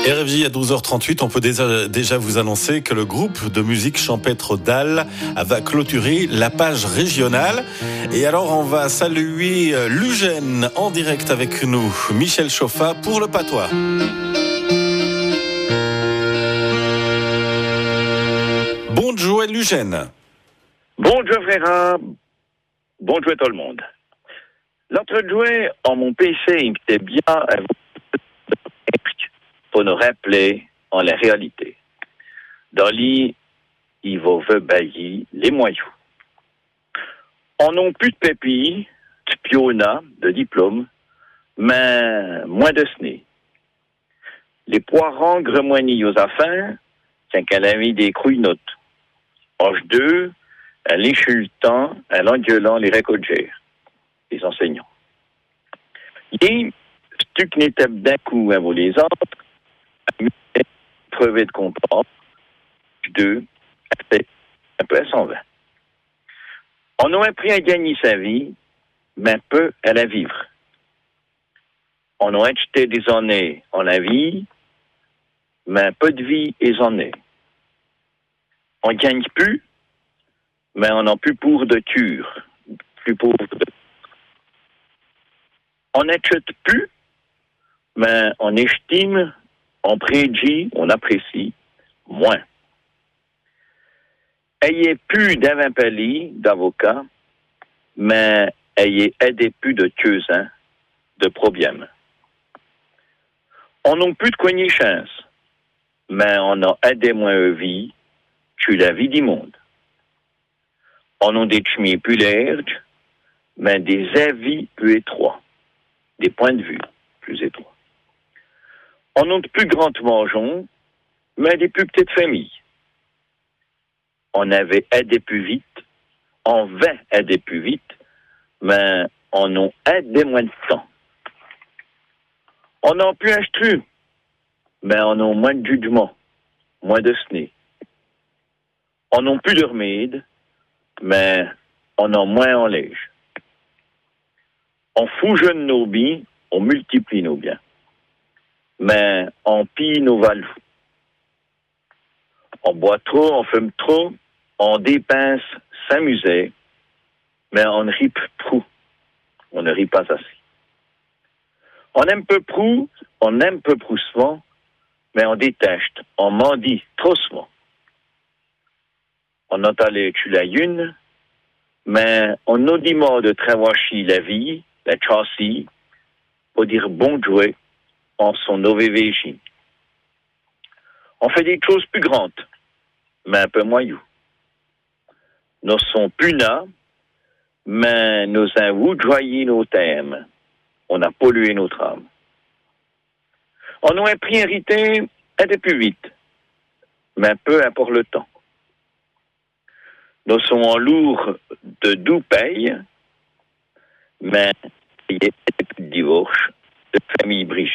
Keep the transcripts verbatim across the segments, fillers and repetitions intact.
R F J à douze heures trente-huit, on peut déjà, déjà vous annoncer que le groupe de musique champêtre d'Al va clôturer la page régionale. Et alors on va saluer Lugène en direct avec nous, Michel Chauffat pour le patois. Bonjour Lugène. Bonjour frère, bonjour tout le monde. L'autre jouet en mon P C, il était bien pour nous rappeler en la réalité. Dans l'île, il va veut baillir les moyens. On n'a plus de pépilles, de piona, de diplôme, mais moins de sné. Les poirons gremoignent aux affaires, c'est qu'elle a mis des crouilles notes. Hoche deux, elle insultant, elle engueulant les récoltères, les enseignants. Et, ce qui n'était d'un coup à vous les autres, crevé de comprendre, deux, un peu à cent vingt. On aurait pris à gagner sa vie, mais peu à la vivre. On aurait jeté des années en la vie, mais peu de vie et années. On gagne plus, mais on n'a plus pour de cure, plus pauvre de. On n'achète plus, mais on estime, on prédit, on apprécie moins. Ayez plus d'avampali, d'avocats, mais ayez aidé plus de tueusins, de problèmes. On n'a plus de coignées chance, mais on a aidé moins vie, que la vie du monde. On a des chemins plus larges, mais des avis plus étroits, des points de vue plus étroits. On a de plus grands mangeons, mais des plus petites familles. On avait aidé plus vite, on va aider plus vite, mais on a aidé moins de temps. On a plus instru, mais on a moins de jugement, moins de sné. On n'a plus de remède, mais on a moins en lège. On fougeonne nos biens, on multiplie nos biens. Mais on pille nos valeurs. On boit trop, on fume trop, on dépense s'amuser, mais on ne rit trop. On ne rit pas assez. On aime peu prou, on aime peu prou souvent, mais on déteste, on mendie trop souvent. On entend les tu la une, mais on nous dit mort de travailler la vie, la chassis, pour dire bon jouet en son O V V J. On fait des choses plus grandes, mais un peu moyeux. Nous sommes plus là, mais nous avons joyé nos thèmes. On a pollué notre âme. On aurait pris hérité un peu plus vite, mais peu importe le temps. Nous sommes en lourd de doux paye, mais il y a plus de divorce, de famille brigitte.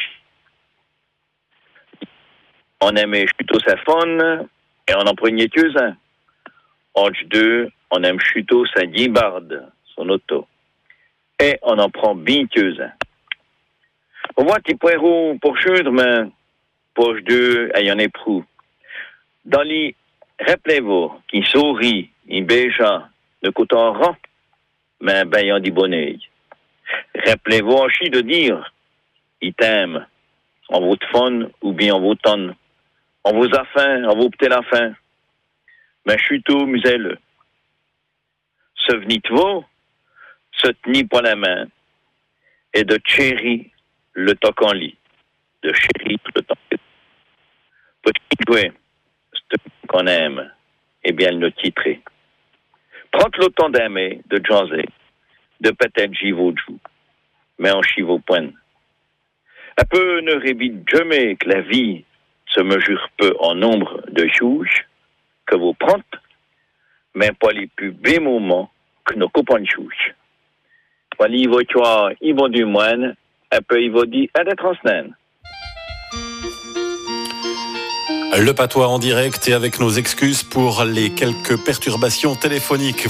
On aimait plutôt sa faune et on en prenait un. Entre deux, on aime plutôt sa guimbarde, son auto. Et on en prend bien un. On voit qu'il poireaux pour chudre, mais pour deux, il y en a prou. Dans les, rappelez-vous, qui sourit, il béja, de côté en rang, mais ben, il en dit bonnet. Rappelez-vous aussi de dire, il t'aime, en votre fun ou bien en votre tonne. On vous a faim, on vous peut la faim. Mais je suis tout muselle. Se venit-vous, se tenir pour la main, et de chérir le temps qu'on lit. De chérir le temps qu'on lit. Petit jouet, ce qu'on aime, eh bien, le titrer. Prendre le temps d'aimer, de jaser, de peut-être j'y vos joues, mais en chie vos points. Un peu ne rébite jamais que la vie se mesure peu en nombre de choses que vous prenez, mais pas les plus beaux moments que nos copains de choses. Voilà, il va toi, il va du moine, un peu il va dire à la transnaine. Le patois en direct et avec nos excuses pour les quelques perturbations téléphoniques.